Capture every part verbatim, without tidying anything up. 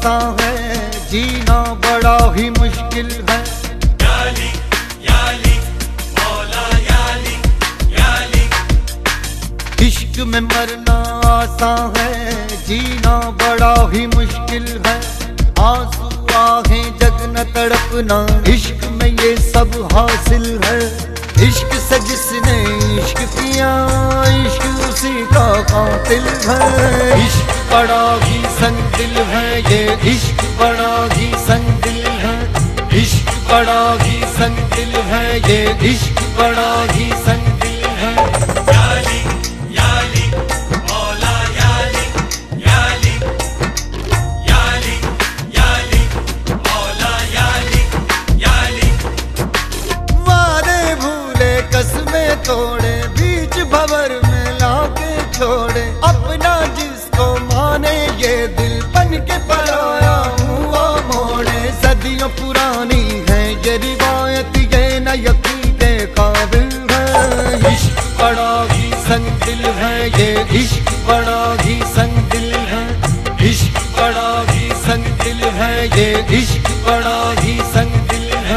आसान है, जीना बड़ा ही मुश्किल है। याली याली मौला याली याली। इश्क में मरना आसान है, जीना बड़ा ही मुश्किल है। आंसू आहें जग न तड़पना, इश्क में ये सब हासिल है। इश्क से जिसने इश्क किया, इश्क उसी का कातिल है। इश्क बड़ा ही संग दिल है, ये इश्क बड़ा ही संग दिल है। इश्क बड़ा ही संग दिल है, ये इश्क बड़ा ही संग दिल है। याली याली मौला याली याली याली याली मौला याली याली। वादे भूले कसमें तोड़े, बीच भंवर में लाके छोड़े। अपना जिसको माने ये दिल बन के पराया हुआ मोड़े। सदियों पुरानी है ये रिवायत, ये न यकीन के काबिल है। इश्क बड़ा ही संग दिल है, ये इश्क बड़ा ही संग दिल है। इश्क बड़ा ही संग दिल है, ये इश्क बड़ा ही संग दिल है।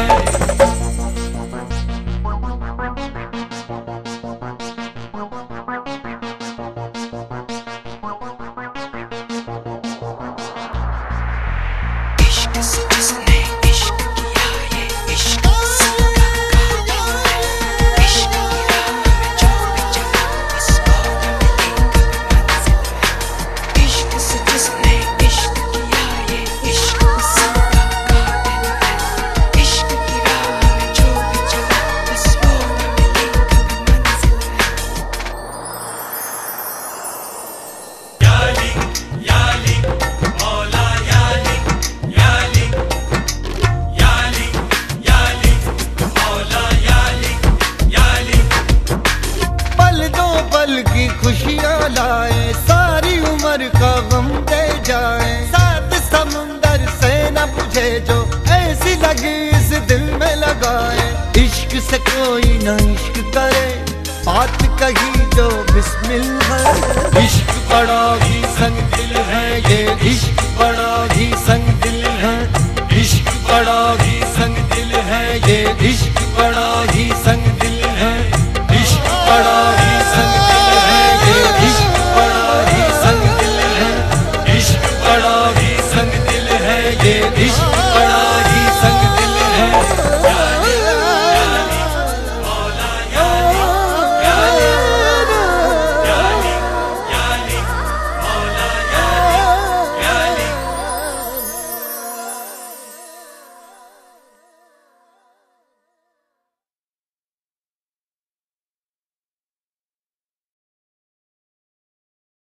की खुशियाँ लाए, सारी उम्र का गम दे जाए। सात समुंदर से न बुझे जो ऐसी लगी इस दिल में लगाए। इश्क से कोई न इश्क करे, बात कही जो बिस्मिल है। इश्क बड़ा ही संग दिल है, ये इश्क बड़ा ही संग दिल है। इश्क बड़ा ही संग दिल है, ये इश्क बड़ा ही संग दिल है। इश्क बड़ा ही संग दिल है, ये इश्क बड़ा ही संग दिल है। इश्क बड़ा ही संग दिल है, ये इश्क